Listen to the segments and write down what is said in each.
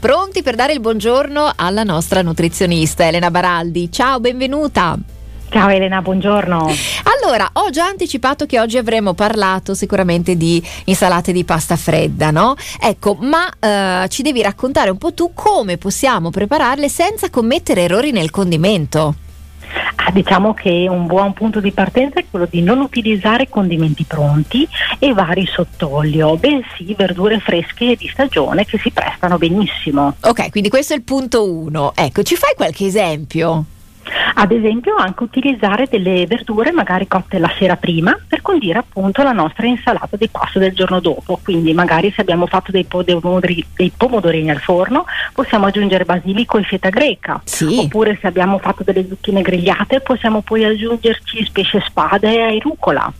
Pronti per dare il buongiorno alla nostra nutrizionista Elena Baraldi. Ciao, benvenuta. Ciao Elena, buongiorno. Allora, ho già anticipato che oggi avremmo parlato sicuramente di insalate di pasta fredda, no? Ecco, ma ci devi raccontare un po' tu come possiamo prepararle senza commettere errori nel condimento. Diciamo che un buon punto di partenza è quello di non utilizzare condimenti pronti e vari sott'olio, bensì verdure fresche di stagione che si prestano benissimo. Ok, quindi questo è il punto 1. Ecco, ci fai qualche esempio? Ad esempio anche utilizzare delle verdure magari cotte la sera prima per condire appunto la nostra insalata di pasta del giorno dopo. Quindi magari se abbiamo fatto dei pomodorini al forno possiamo aggiungere basilico e feta greca, sì. Oppure se abbiamo fatto delle zucchine grigliate possiamo poi aggiungerci specie spade e rucola,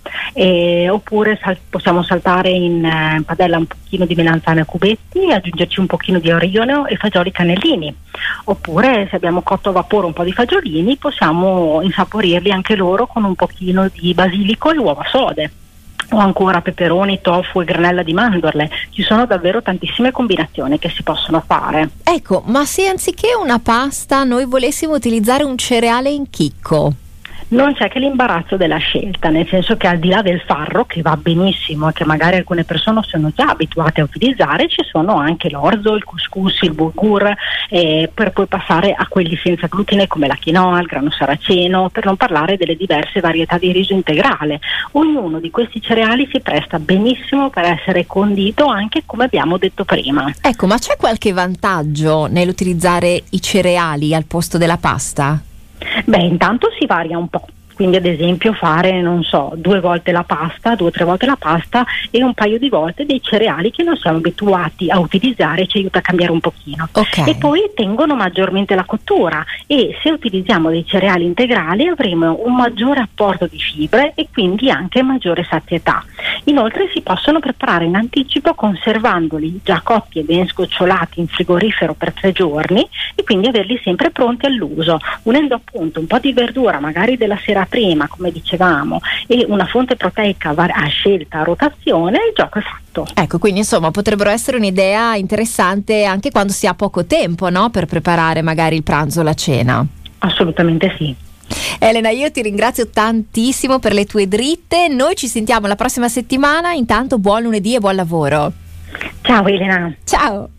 oppure possiamo saltare in padella un pochino di melanzane a cubetti e aggiungerci un pochino di origano e fagioli cannellini. Oppure se abbiamo cotto a vapore un po' di fagiolini possiamo insaporirli anche loro con un pochino di basilico e uova sode, o ancora peperoni, tofu e granella di mandorle. Ci sono davvero tantissime combinazioni che si possono fare. Ecco, ma se anziché una pasta noi volessimo utilizzare un cereale in chicco? Non c'è che l'imbarazzo della scelta, nel senso che al di là del farro, che va benissimo e che magari alcune persone sono già abituate a utilizzare, ci sono anche l'orzo, il couscous, il bulgur, per poi passare a quelli senza glutine come la quinoa, il grano saraceno, per non parlare delle diverse varietà di riso integrale. Ognuno di questi cereali si presta benissimo per essere condito, anche come abbiamo detto prima. Ecco, ma c'è qualche vantaggio nell'utilizzare i cereali al posto della pasta? Beh, intanto si varia un po'. Quindi ad esempio fare, 2 volte la pasta, 2 o 3 volte la pasta e un paio di volte dei cereali che non siamo abituati a utilizzare, ci aiuta a cambiare un pochino. Okay. E poi tengono maggiormente la cottura, e se utilizziamo dei cereali integrali avremo un maggiore apporto di fibre e quindi anche maggiore sazietà. Inoltre si possono preparare in anticipo conservandoli già cotti e ben scocciolati in frigorifero per 3 giorni e quindi averli sempre pronti all'uso, unendo appunto un po' di verdura magari della sera prima, come dicevamo, e una fonte proteica a scelta, a rotazione, il gioco è fatto. Ecco, quindi insomma potrebbero essere un'idea interessante anche quando si ha poco tempo, no? Per preparare magari il pranzo o la cena. Assolutamente sì. Elena, io ti ringrazio tantissimo per le tue dritte, noi ci sentiamo la prossima settimana, intanto buon lunedì e buon lavoro. Ciao Elena. Ciao.